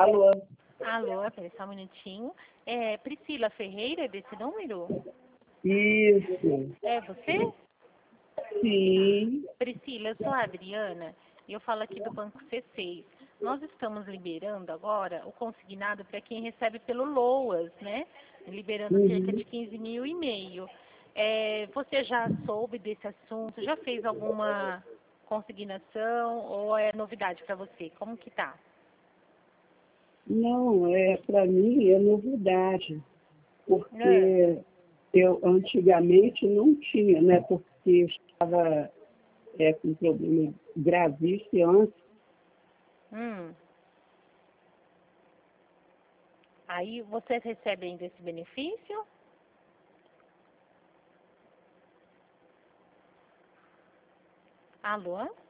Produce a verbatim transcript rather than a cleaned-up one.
Alô? Alô, peraí só um minutinho. É Priscila Ferreira, desse número? Isso. É você? Sim. Priscila, eu sou a Adriana e eu falo aqui do Banco C seis. Nós estamos liberando agora o consignado para quem recebe pelo LOAS, né? Liberando Uhum. cerca de quinze mil e meio. É, você já soube desse assunto? Já fez alguma consignação ou é novidade para você? Como que tá? Não, é, para mim é novidade, Ah, porque eu antigamente não tinha, né? Porque eu estava é, com um problema gravíssimo antes. hum. Aí vocês recebem ainda esse benefício? Alô?